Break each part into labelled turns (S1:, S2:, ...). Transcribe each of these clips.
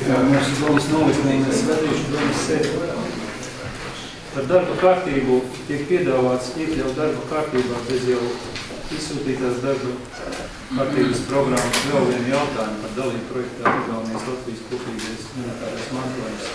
S1: Mūsu domas noliknīmes skatīšu domas sēdi. Par darba kārtību tiek piedāvāts iekļaut darba kārtībā bez jau izsūtītās darba kārtības programmas vēl vienu jautājumu par dalību projektā Igaunijas Latvijas kopīgais militārais mantojums,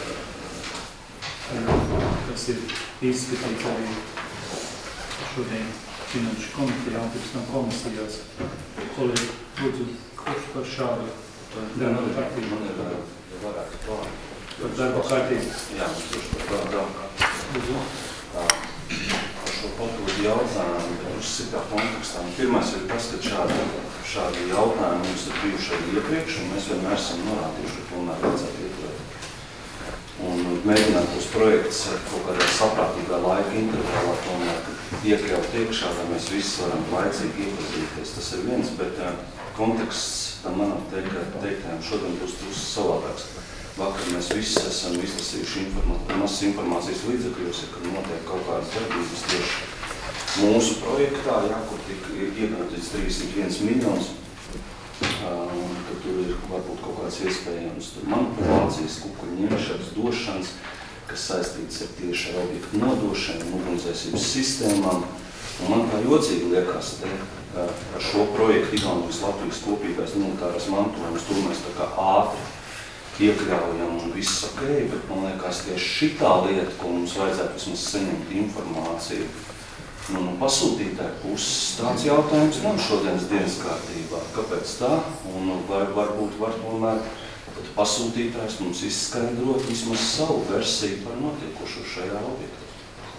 S1: kas ir izskatīts arī šodien Finanšu komitejā un pēc tam komisijās. Kolēģi, lūdzu, kurš par šādu darba kārtību?
S2: Man ir varētu klāt.
S1: Par darba kārtību?
S2: Jā, kurš par darba kārtību. Par šo papildu jautājumu, uzsitā kontekstā. Pirmais ir tas, ka šādi jautājumi mums ir bijuši arī iepriekš, un mēs vienmēr esam norādījuši, ka tomēr vajadzētu iekļaut. Un mēģināt tos projektus kaut kādā saprātīgā laika intervalā tomēr iekļaut iekšā, lai mēs visi varam laicīgi iepazīties. Tas ir viens, bet konteksts tam manam teiktājiem šodien būs savādāks. Vakar mēs visi esam izlasījuši masas informācijas līdzekļos, kad notiek kaut kādas darbības tieši mūsu projektā, kur tika ieguldīts 31 miljonus. Tad tur ir varbūt kaut kāds iespējams manipulācijas, kukuļu ņemšanas, došanas, kas saistīts ar tieši ar objektu nodošanu, ugunsdzēsības sistēmām. Un man kā jocīgi liekas, ar šo projektu Igaunijas Latvijas kopīgais militārais mantojums, tur mēs tā kā ātri iekļaujam un viss ok, bet man liekas tieši šitā lieta, ko mums vajadzētu vismaz saņemt informāciju, no pasūtītāja puses tāds jautājums nav šodienas dienas kārtībā. Kāpēc tā? Un varbūt var tomēr pasūtītājs mums izskaidrot vismaz savu versiju par notiekošo šajā objektā.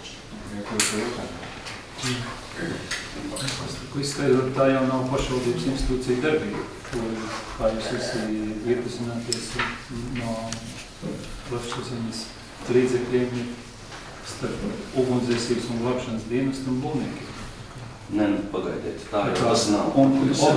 S1: Ko izskaidrot, tā jau nav pašvaldības institūcija darbība, kā jūs visi iepazināties no plašsaziņas līdzekļiem starp ugunsdzēsības un glābšanas dienestu un būvniekiem.
S2: Nē, pagaidiet, tā jau tas nav.
S1: Un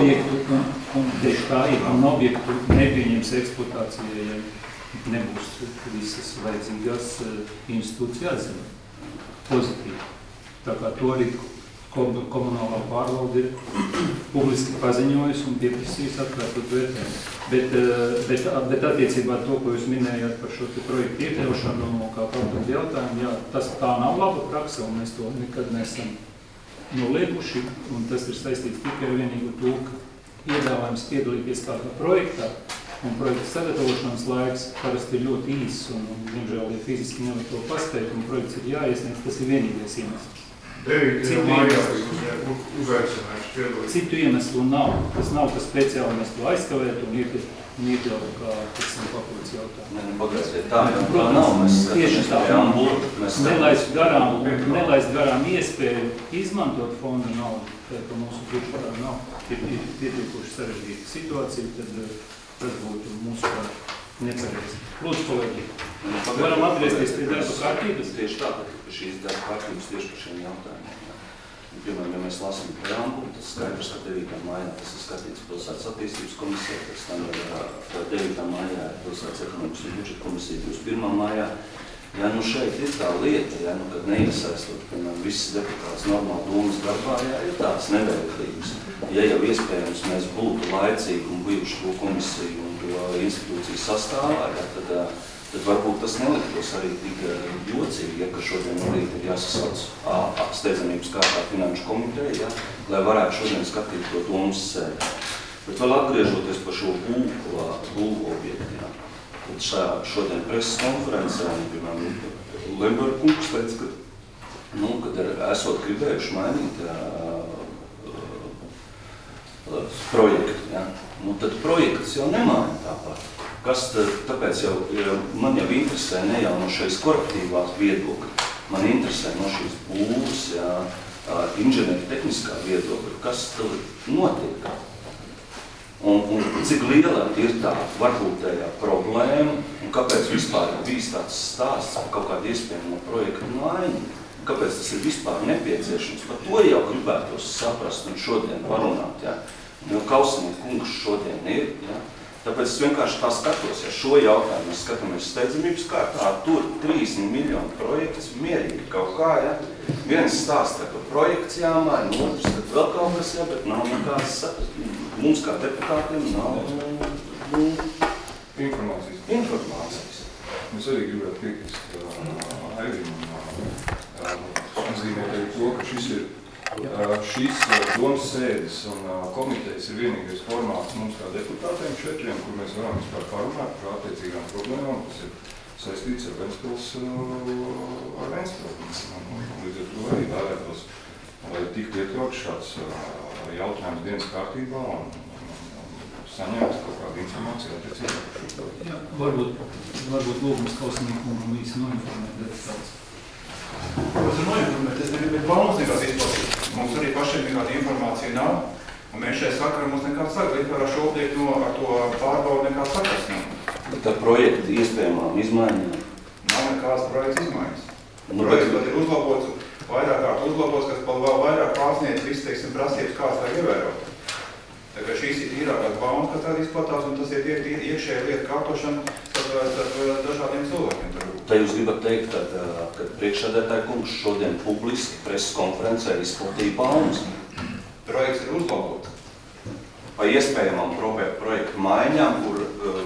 S1: objektu nepieņems eksploatācijai, ja nebūs visas vajadzīgās institūcijas atzina pozitīvi. Tā kā to arī komunālā pārvalde ir publiski paziņojusi un pieprasījis atkārtot vērtējumu. Bet attiecībā to, ko jūs minējāt par šo projektu iekļaušanu kā papildu jautājumu, jā, tas tā nav laba praksa un mēs to nekad nesam noliekuši. Un tas ir saistīts tikai ar vienīgu to, ka iedāvājums piedalīties kādā projektā un projekta sagatavošanas laiks parasti ir ļoti īss un diemžēl, ja fiziski nevar to paspēt un projekts ir jāiesniedz, tas ir vienīgais iemesls. Citu iemeslu nav. Tas nav, ka speciāli mēs to aizkavētu un iekļautu kā papildus jautājumu.
S2: Nē, pagaidiet, tā jau nav. Mēs
S1: tieši tā. Nelaist garām iespēju izmantot fonda naudu, ka mūsu budžetā nav pietiekoši sarežģīta situācija, tad tas būtu mūsu nepareizi. Lūdzu, kolēģi, varam atgriezties pie darba kārtības?
S2: Tieši tā, ka šīs darba kārtības tieši par šiem jautājumiem. Piemēram, ja mēs lasām preambulu, tas skaidrs, ka 9. maijā tas ir skatīts pilsētas attīstības komisija, pēc tam 9. maijā pilsētas ekonomikas un budžeta komisija 21. maijā. Ja nu šeit ir tā lieta, kad neiesaistot, piemēram, visas deputātas normāli domas darbā, ir tāds neveiklības. Ja jau iespējams mēs būtu laicīgi un bijuši to komisiju un to institūciju sastāvā, tad varbūt tas neliktos arī tik jocīgi, ka šodien arī ir jāsasauc steidzamības kārtā finanšu komiteja, lai varētu šodien skatīt to domas sēdi. Bet vēl atgriežoties par šo būvu objektu, tad šodien preses konferencē, piemēram, Lemberga kungs teica, kad esot gribējuši mainīt projektu, tad projekts jau nemaina tāpat. Tāpēc man jau interesē ne jau no šeit korporatīvās viedokļa, man interesē no šīs būvas, inženieru tehniskā viedokļa, kas tur notiek. Un cik liela ir tā varbūtējā problēma, un kāpēc vispār ir bijis tāds stāsts par kaut kādu iespējamo projektu maiņu, kāpēc tas ir vispār nepieciešams. Par to jau gribētos saprast un šodien parunāt. Jo Kausnieka kungs šodien ir. Tāpēc es vienkārši tā skatos, ja šo jautājumu mēs skatāmies steidzamības kārtā, tur 30 miljonu projekts mierīgi kaut kā, Viens stāsta, ka projekts jāmaina, otrs, ka vēl kaut kas bet nav nekāds saprast. Mums kā deputātiem nav Informācijas.
S3: Es arī gribētu piekrist Airim atzīmēt arī to, ka šis domas sēdes un komitejas ir vienīgais formāts mums kā deputātiem 4, kur mēs varam vispār parunāt par attiecīgām problēmām, kas ir saistīts ar Ventspils. Līdz ar to arī vērētos, lai tiktu iekļauts šāds jautājums dienas kārtībā un saņemt kaut kādu informāciju attiecībā par šo to.
S1: Jā, varbūt lūgums Kausinīkam un īsi noinformēt deputāts.
S4: Protams, ir noinformēt, es negribu plānus nekāds izplatīt. Mums arī pašiem nekāda informācija nav, un mēs šeit sakarā mums nekāds sakars, līdz ar šo objektu ar to pārbaudu nekāds sakars nav.
S2: Tā projekta iespējamām izmaiņām.
S4: Nav nekādas projekta izmaiņas.
S2: Nu,
S4: Projekts pat ir uzlabots, vairāk kārt uzlabots, kas vēl vairāk pārsniedz viss, teiksim, prasības, kāds tā ievērot. Tā kā šīs ir tīrākās baumas, kas tādi izplatās, un tas ir iekšēja lieta kārtošana starp dažādiem cilvēkiem.
S2: Tā jūs gribat teikt, ka priekšsēdētāja kungs šodien publiski preses konferencē izplatīja baumas?
S4: Projekts ir uzlabots.
S2: Pa iespējamām projektu maiņām, kur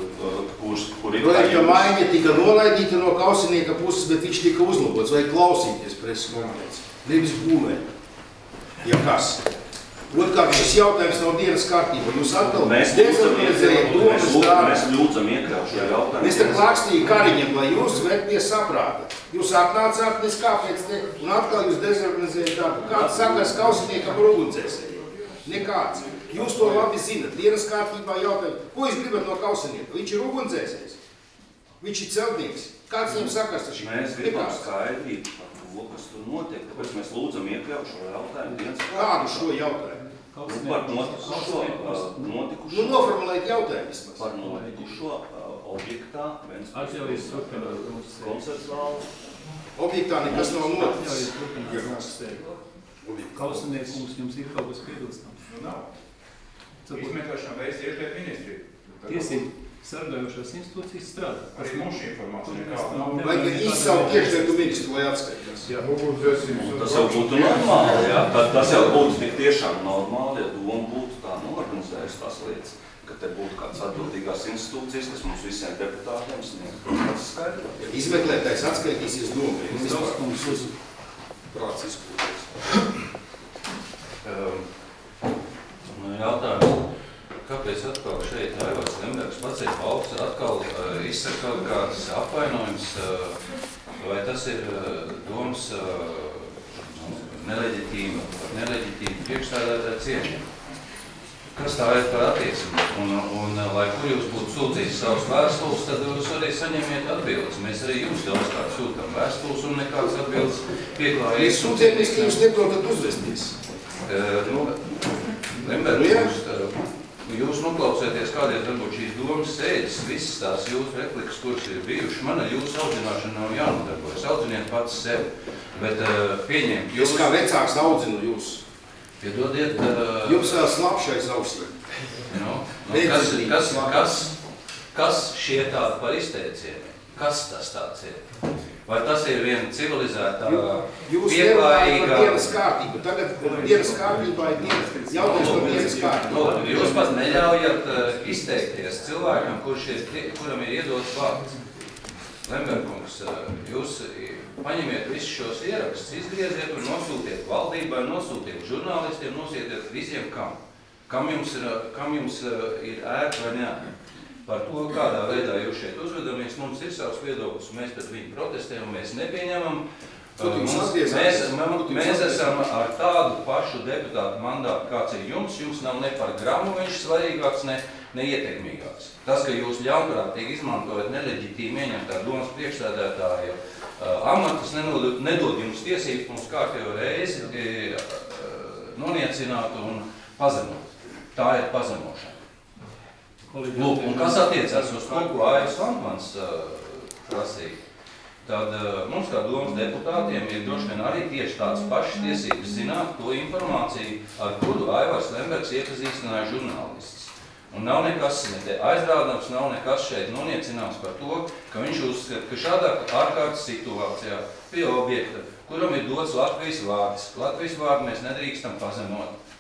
S2: ir...
S5: Projekta maiņa tika nolaidīta no Kausinieka puses, bet viņš tika uzlabots. Vajag klausīties preses konferenci. Nevis būmēt. Ja kas? Otkārt, šis jautājums nav dienas kārtībā. Jūs atkal dezorganizējat domas strādu.
S2: Mēs lūdzam iekļaut šo jautājumu.
S5: Mēs te klākstīju Kariņam, lai jūs vērt pie saprāta. Jūs atnācāt, nes kāpēc te, un atkal jūs dezorganizējat darbu. Kāds sakars Kausiniekam ar ugunsdzēsēju? Nekāds. Jūs to labi zinat. Dienas kārtībā jautājumu. Ko jūs gribat no Kausinieka? Viņš ir ugunsdzēsējs. Viņš ir celtnieks. Kāds viņam sakars taču?
S2: Mēs gribam skaidrīt par to, kas tur notiek, tāpēc mēs lūdzam iekļaut šo jautājumu dienas kārtībā.
S5: Kādu šo jautājumu?
S2: Par notikušo.
S5: Nu, noformulēt jautājumu vismaz.
S2: Par notikušo objektā,
S1: Atļaujies turpināt
S2: koncerts zāli.
S5: Objektā nekas nav noticis.
S1: Atļaujies turpināt sēdi. Kausiniekums jums ir kaut kas piebilstams?
S4: Nu, nav. Izmeklēšana veids iekļiet ministri.
S1: Tiesību sargājošās institūcijas strādā.
S4: Arī mums šī informācija nekāda nav.
S5: Vajag izsaukt iekšlietu ministru, lai atskaitās.
S2: Tas jau būtu normāli, jā. Tas jau būtu tik tiešām normāli, ja doma būtu tā norganizējusi tās lietas, ka te būtu kāds atbildīgās institūcijas, kas mums visiem deputātiem sniegt kāds skaidrāk.
S5: Izmeklētājs atskaitīsies domai.
S1: Mums uz
S5: Prāts izkūties.
S6: Jautājums, kāpēc atkal šeit Aivars Lembergs pacēl balsi, atkal izsaka kaut kāds apvainojums, vai tas ir domas neleģitīma priekšstādātāja cieņa? Kas tā ir par attieksmi? Un lai kur jūs būtu sūdzījis savus vēstules, tad jūs arī saņemiet atbildes. Mēs arī jums daudzkārt sūtām vēstules un nekāds atbildes pieklājīgi.
S5: Mēs sūdzēmies, ka jūs neprotat uzvesties.
S6: Lembergs, jūs noklausieties, kādēļ varbūt šīs domas sēdes, visas tās jūsu replikas, kuras ir bijušas, man ar jūsu audzināšanu nav jānodarbojas. Audziniet pats sevi, bet pieņemt jūs...
S5: Es kā vecāks audzinu jūs.
S6: Piedodiet...
S5: Jums vēl slapšais auslē.
S6: Kas šie tādi par izteicieniem? Kas tas tāds ir? Vai tas ir viena civilizētā,
S5: jūs
S6: pieklājīgā...
S5: par dienas kārtību. Tagad dienas kārtībā ir jautājums par dienas kārtību.
S6: Jūs pat neļaujat izteikties cilvēkam, kuram ir iedots vārds. Lemberkungs, jūs paņemiet visus šos ierakstus, izgrieziet un nosūtiet valdībai, nosūtiet žurnālistiem, nosūtiet visiem kam. Kam jums ir ērti vai neērti. Par to, kādā veidā jūs šeit uzvedamies, mums ir savs viedoklis, mēs pret viņu protestējam, mēs nepieņemam. Mēs esam ar tādu pašu deputātu mandātu, kāds ir jums nav ne par gramu viņš svarīgāks, ne ietekmīgāks. Tas, ka jūs ļaunprātīgi izmantojat neleģitīmi ieņemtā domas priekšstādātāja amatus, nedod jums tiesības mums kārtējo reizi noniecināt un pazemot. Tā ir pazemošana. Lūk, un kas attiecās uz to, ko Aivis Lampmans prasīja, tad mums kā domas deputātiem ir droši vien arī tieši tāds pašas tiesības zināt to informāciju, ar kuru Aivars Lembergs iepazīstināja žurnālistus. Un nav nekas aizrādams, nav nekas šeit noniecināms par to, ka viņš uzskata, ka šādā ārkārtas situācijā pie objekta, kuram ir dots Latvijas vārds mēs nedrīkstam pazemot.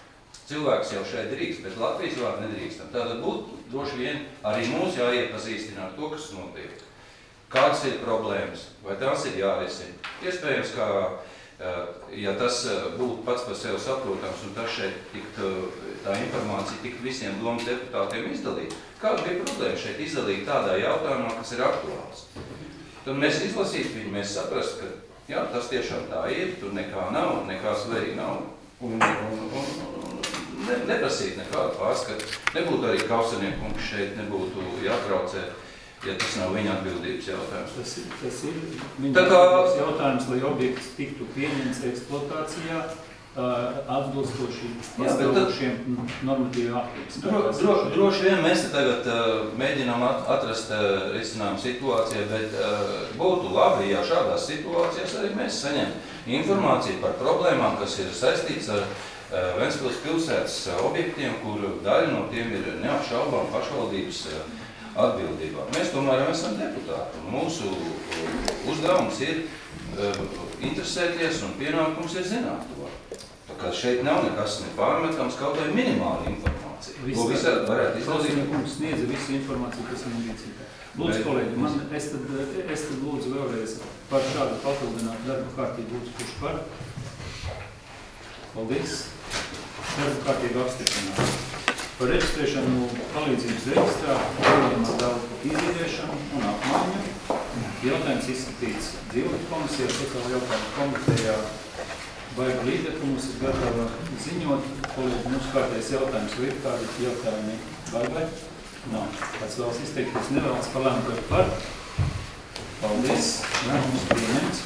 S6: cilvēks jau šeit drīkst, bet Latvijas vārdu nedrīkstam. Tātad būtu droši vien arī mums jāiepazīstina ar to, kas notiek. Kādas ir problēmas, vai tās ir jārisina. Iespējams, ka, ja tas būtu pats par sevi saprotams un tas šeit tiktu, tā informācija tiktu visiem domas deputātiem izdalīt, kāda bija problēma šeit izdalīt tādā jautājumā, kas ir aktuāls. Tad mēs izlasītu viņu, mēs saprast, ka jā, tas tiešām tā ir, tur nekā nav, nekā svarīgi nav. Un neprasīt nekādu pārskatu. Nebūtu arī Kausaniekungs šeit, nebūtu jātraucē, ja tas nav viņa atbildības jautājums.
S1: Tas ir viņa atbildības jautājums, lai objekts tiktu pieņemts eksploatācijā atbilstoši pastāvošiem normatīviem aktiem.
S6: Droši vien mēs tagad mēģinām atrast risinājumu situācijā, bet būtu labi, ja šādās situācijās arī mēs saņemtu informāciju par problēmām, kas ir saistīts ar Ventspils pilsētas objektiem, kur daļa no tiem ir neapšaubām pašvaldības atbildībā. Mēs tomēr esam deputāti, un mūsu uzdevums ir interesēties un pienākums ir zināt to. Tā kā šeit nav nekas nepārmetams, kaut vai minimāla informācija. To visādi varētu izdarīt.
S1: Kausaniekungs sniedza visu informāciju, kas viņam rīcībā. Lūdzu, kolēģi, es tad lūdzu vēlreiz par šādu papildinātu darbu kārtību. Lūdzu, kurš par? Paldies. Darbu kārtību apstiprināt. Par reģistrēšanu palīdzības reģistrā, problēmā daudz izīrēšanu un apmaiņu. Jautājums izskatīts dzīvokļu komisijā, sociāla jautājumu komitejā. Baiga līdzekļu mums ir gatava ziņot. Kolēģi, mums kārtējais jautājums, vai ir kādi jautājumi Baigai? Nav. Kāds vēlas izteikties, nevēlas palēmēt par. Paldies. Lēmums pieņemts.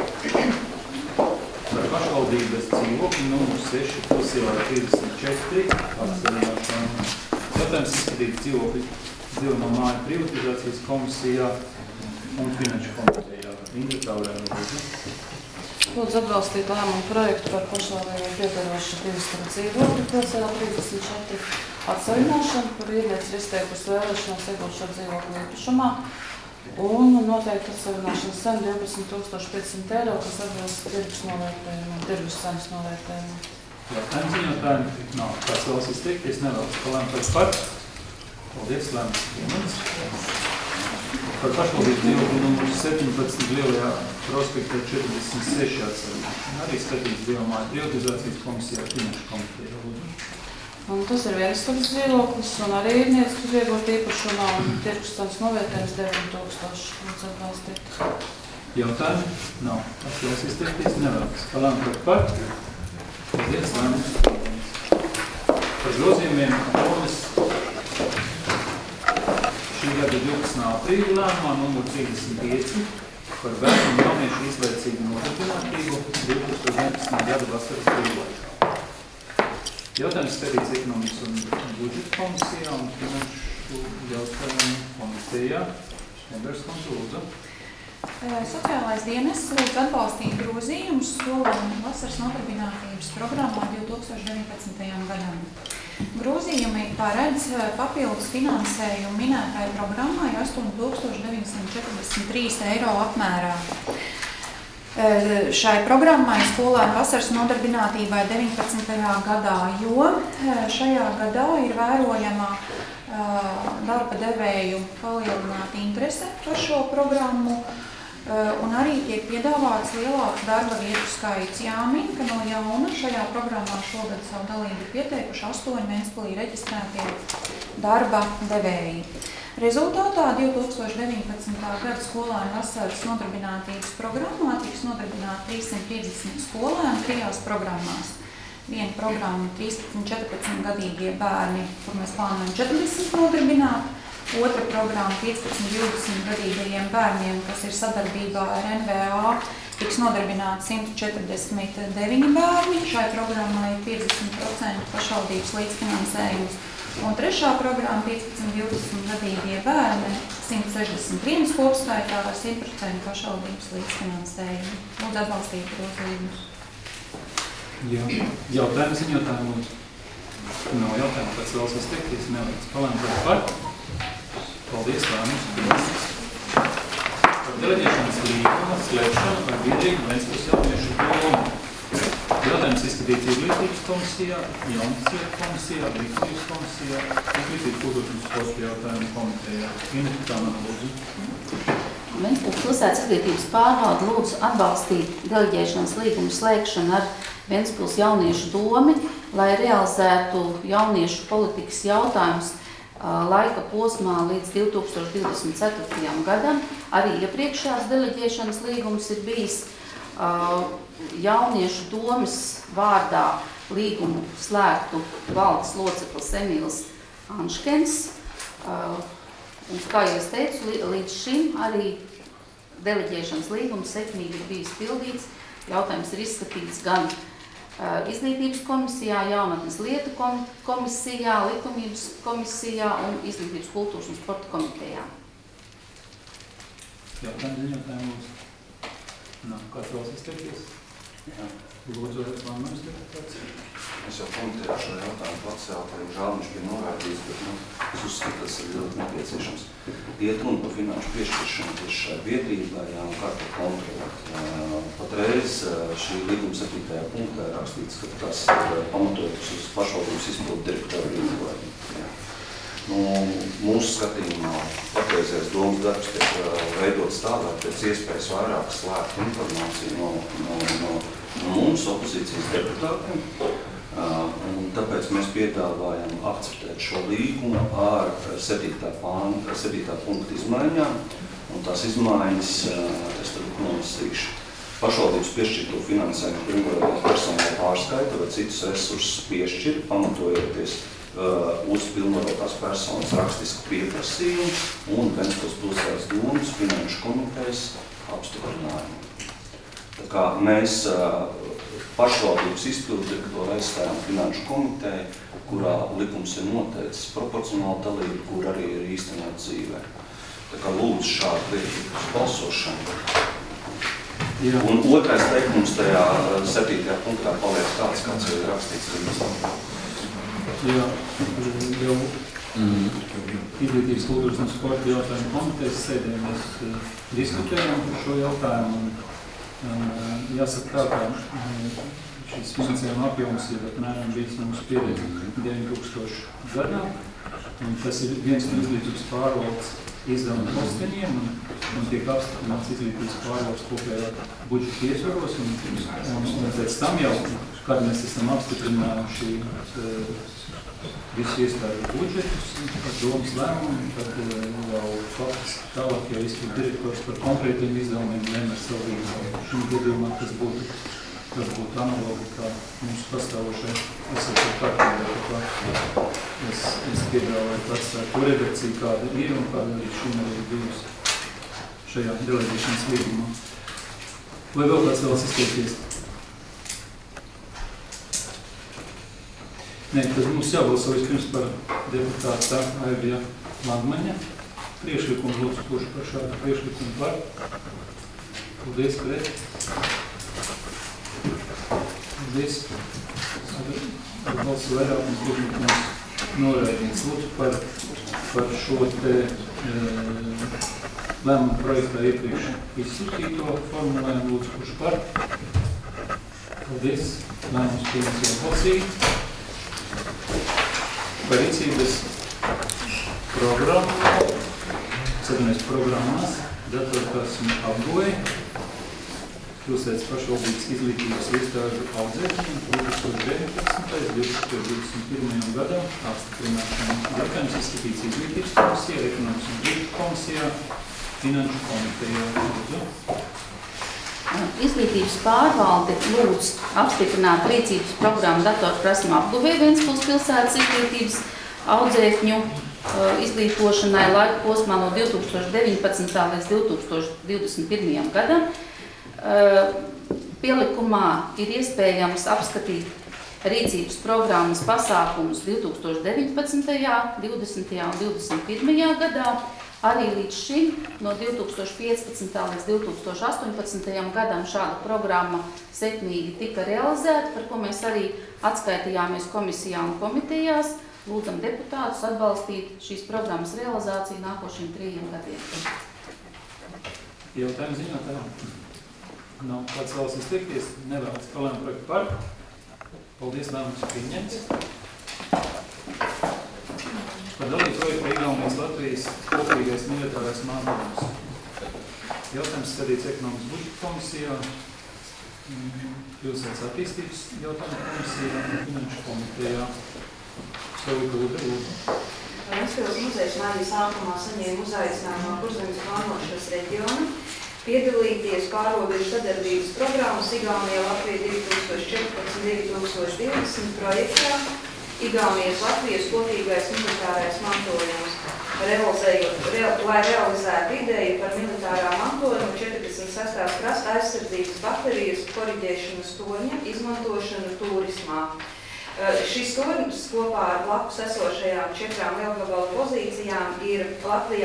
S1: Par pašvaldības dzīvokļu numuru 6, Pilsēlā 34, apsarināšanu. Jautājums izskatīts dzīvojamo māju privatizācijas komisijā un finanšu komitejā. Indra Taurēna.
S7: Lūdzu atbalstīt lēmumu projektu par pašvaldībiem piedarošu 200 dzīvokļu Pilsēlā 34 atsavināšanu, kur iedēts ir izteikusi vēlēšanās iegūt šo dzīvokļu īpašumā un noteikti atsavināšanas cena 12,500 eiro, kas atbilst tirgus cenas novērtējumu.
S1: Jautājums ziņotājiem nav. Kāds vēlas izteikties, nevēlas palēmēt par. Paldies, lēmums pieņemts. Par pašvaldības dzīvokļu numuru 17 Lielajā prospektā 46 atsavināšana. Arī skatīts dzīvojamā privatizācijas komisijā finanšu komitejā.
S7: Un tas ir vienistabas dzīvoklis un arī īrnieks, kas iegūt īpašumā un tirgus cenas novērtējums 9,000. Lūdzu atbalstīt.
S1: Jautājumi? Nav. Kāds vēlas izteikties, nevēlas palēmēt par. Paldies, lēmums pieņemts. Par grozījumiem Domas šī gada 12. aprīļa lēmumā numur 35 par bērnu un jauniešu izlaicīgu nodarbinātību 2011. gada vasaras brīvlaikā. Jautājums skatīts ekonomikas un budžeta komisijā un finanšu jautājumu komitejā. Šnebergs kundze, lūdzu.
S8: Sociālais dienests lūdz atbalstīt grozījumus skolēnu vasaras nodarbinātības programmā 2019. gadam. Grozījumi paredz papildus finansējumu minētai programmai 8,943 eiro apmērā. Šai programmai skolēnu vasaras nodarbinātībai 19. gadā, jo šajā gadā ir vērojama darba devēju palielināta interese par šo programmu. Un arī tiek piedāvāts lielāks darba vietu skaits. Jāmin, ka no jauna šajā programmā šogad savu dalību pieteikuši 8 Ventspilī reģistrētie darba devēji. Rezultātā 2019. gada skolēnu vasaras nodarbinātības programmā tiks nodarbināti 350 skolēni 3 programmās. Viena programma 13-14 gadīgie bērni, kur mēs plānojam 40 nodarbināt. Otra programma 15-20 gadīgajiem bērniem, kas ir sadarbībā ar NVA, tiks nodarbināti 149 bērni. Šai programmai ir 50% pašvaldības līdzfinansējums. Un trešā programma 15-20 gadīgie bērni 161 kopskaitā ar 100% pašvaldības līdzfinansējumu. Lūdzu atbalstīt grozījumus.
S1: Jautājums ziņotājiem lūdzu. Nav jautājumu, kāds vēlas izteikties, nevēlas palēmēt par. Paldies, lēmums pieņemts. Par deleģēšanas līguma slēgšanu ar biedrību Ventspils jauniešu domu. Jautājums izskatīts izglītības komisijā, jaunas lietu komisijā, izglītības komisijā, izglītības kultūras un sporta jautājumu komitejā. Tā man lūdzu.
S9: Ventspils pilsētas izglītības pārvalde lūdzu atbalstīt deleģēšanas līgumu slēgšanu ar Ventspils jauniešu domi, lai realizētu jauniešu politikas jautājumus laika posmā līdz 2024. gadam. Arī iepriekšējās deleģēšanas līgums ir bijis jauniešu domas vārdā līgumu slēgtu valdes loceklis Emīls Anškens. Un, kā jau es teicu, līdz šim arī deleģēšanas līgums sekmīgi ir bijis pildīts. Jautājums ir izskatīts gan izglītības komisijā, jaunatnes lietu komisijā, likumības komisijā un izglītības kultūras un sporta komitejā.
S1: Jautājumu. Kāds vēlas izteikties?
S2: Jā.
S1: Lūdzu, Vānais deputāts.
S2: Es jau komentēju šo jautājumu pats, žēl viņš bija noraidīts, bet es uzskatu, tas ir ļoti nepieciešams. Iet runa par finanšu piešķiršanu tieši šai vietībā, un kā to kontrolēt. Patreiz šī līguma 7. punktā ir rakstīts, ka tas ir pamatojoties uz pašvaldības izpildu direktoru izglītību. Mūsu skatījumā patreizējais domas darbs tiek veidots tā, lai pēc iespējas vairāk slēgt informāciju no mums, opozīcijas deputātiem. Un tāpēc mēs piedāvājam akceptēt šo līgumu ar 7. punktu izmaiņām. Un tās izmaiņas, es tad nolasīšu, pašvaldības piešķirto finansējumu pirmkārt personāla pārskaita vai citus resursus piešķir, pamatojoties uz pilnvarotās personas rakstisku pieprasījumu un Ventspils pilsētas domas finanšu komitejas apstiprinājumu. Tā kā mēs pašvaldības izpildu direktoru aizstājām finanšu komiteju, kurā likums ir noteicis proporcionāli dalību, kur arī ir īstenot dzīvē. Tā kā lūdzu šādu lietu balsošanu.
S1: Jā.
S2: Un otrais teikums tajā 7. punktā paliek tāds, kāds ir rakstīts līdz.
S1: Jā, jau izglītības kultūras un sporta jautājumu komitejas sēdē mēs diskutējām par šo jautājumu. Jāsaka tā, ka šis finansējuma apjoms ir apmēram bijis mums pieredzi 9000 gadā. Un tas ir viens no izglītības pārvaldes izdevuma posteņiem un tiek apstiprināts izglītības pārvaldes kopējā budžeta ietvaros. Un pēc tam jau, kad mēs esam apstiprinājuši visu iestāžu budžetus, par domas lēmumu, tad jau faktiski tālāk jau izpildu direktors par konkrētiem izdevumiem nevar savu rīkojumu. Šim gadījumā tas būtu varbūt analogi kā mums pastāvošai esošai kārtībā. Es piedāvāju atstāt to redakciju, kāda ir un kāda arī šim arī bijusi šajā deleģēšanas līgumā. Vai vēl kāds vēlas izteikties? Nē, tad mums jābalso vispirms par deputāta Aivija Langmaņa priekšlikumu. Lūdzu, kurš par šādu priekšlikumu par? Paldies, pret. Paldies. Balsu vairākums priekšlikums noraidīts. Lūdzu, par šo te lēmumu projektā iepriekš izsūtīto formulējumu. Lūdzu, kurš par? Paldies. Lēmums pieņems jau balsīgi. Par rīcības programmās datorprasmu apguve pilsētas pašvaldības izglītības iestāžu audzēšanu 2019. 2021. gadam apstiprināšanu. Jautājums izskatīts izglītības komisijā, ekonomikas un budžeta komisijā, finanšu komitejā.
S9: Izglītības pārvalde lūdz apstiprināt rīcības programmu datorprasmu apguvē Ventspils pilsētas izglītības audzēkņu izglītošanai laika posmā no 2019. līdz 2021. gadam. Pielikumā ir iespējams apskatīt rīcības programmas pasākumus 2019., 20. un 21. gadā. Arī līdz šim, no 2015. līdz 2018. gadam šāda programma sekmīgi tika realizēta, par ko mēs arī atskaitījāmies komisijā un komitejās. Lūdzam deputātus atbalstīt šīs programmas realizāciju nākošiem 3 gadiem.
S1: Jautājums ziņotājiem. Nav kāds vēlas izteikties, nevēlas par lēmumu projektu par. Paldies, lēmums pieņemts. Par dalību projektu par Igaunijas Latvijas kopīgais militārais mantojums. Jautājums skatīts ekonomikas budžeta komisijā, pilsētas attīstības jautājumu komisijā un finanšu komitejā. Savu lūdzu.
S10: Ventspils muzejs maija sākumā saņēma uzaicinājumu no Kurzemes plānošanas reģiona piedalīties pārobežu sadarbības programmas Igaunija Latvija 2014–2020 projektā Igaunijas Latvijas kopīgais militārais mantojums, lai realizētu ideju par militārā mantojuma 46. krasta aizsardzības baterijas koriģēšanas torņa izmantošanu turismā. Šis tornis kopā ar blakus esošajām 4 lielgabalu pozīcijām ir Latvijā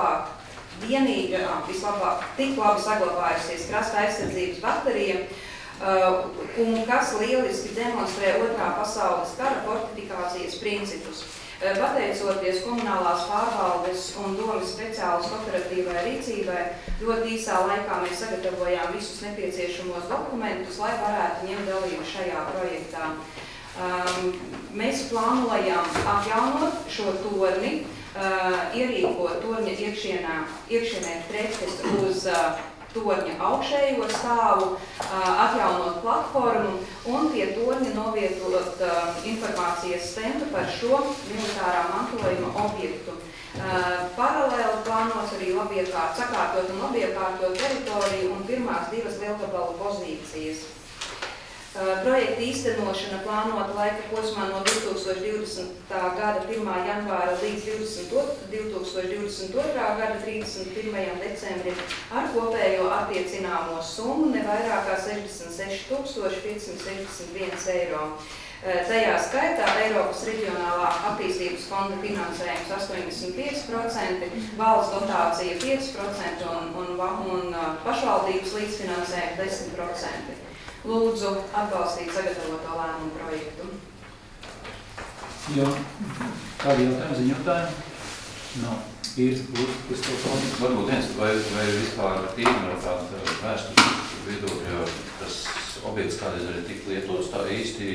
S10: vislabāk tik labi saglabājusies krasta aizsardzības baterija, un kas lieliski demonstrē Otrā pasaules kara fortifikācijas principus. Pateicoties komunālās pārvaldes un domas speciālistu operatīvai rīcībai, ļoti īsā laikā mēs sagatavojām visus nepieciešamos dokumentus, lai varētu ņemt dalību šajā projektā. Mēs plānojam atjaunot šo torni, ierīkot torņa iekšienē treķes uz torņa augšējo stāvu, atjaunot platformu un pie torņa novietot informācijas stendu par šo militārā mantojuma objektu. Paralēli plānots arī sakārtot un labiekārtot teritoriju un pirmās 2 lielgabalu pozīcijas. Projekta īstenošana plānota laika posmā no 2020. gada 1. janvāra līdz 2022. gada 31. decembrim ar kopējo attiecināmo summu ne vairāk kā 66 561 eiro. Tajā skaitā Eiropas reģionālā attīstības fonda finansējums 85%, valsts dotācija 5% un pašvaldības līdzfinansējums 10%. Lūdzu atbalstīt sagatavoto lēmumu projektu.
S1: Jā, kādi jautājumi, ziņotājumi? Nav. Īri, lūdzu, kas to paldies?
S6: Varbūt viens, vai vispār tīri no tāda vēstures viedokļa, tas objekts kādreiz arī tik lietots tā īsti,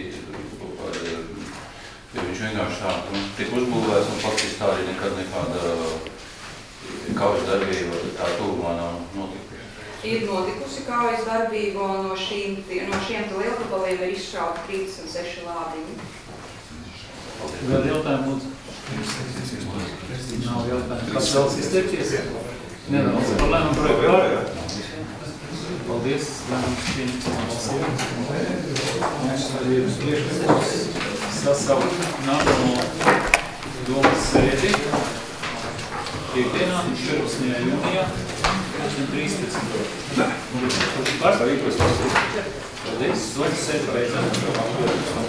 S6: ja viņš vienkārši tā tik uzbūvēts un faktiski tā arī nekāda kaujas darbība tā tuvumā nav notikusi.
S10: Ir notikusi kaujas darbība un no šiem lielgabaliem ir izšauti 36 lādiņi.
S1: Vēl jautājumu, lūdzu? Nav jautājumu. Kas vēlas izteikties? Nevēlas. Par lēmumu projektu par. Paldies. Lēmums pieņemts. Sasaukt nākamo domas sēdi. Piekdienā, 14. jūnijā. 13. Paldies. Sēdi beidzam.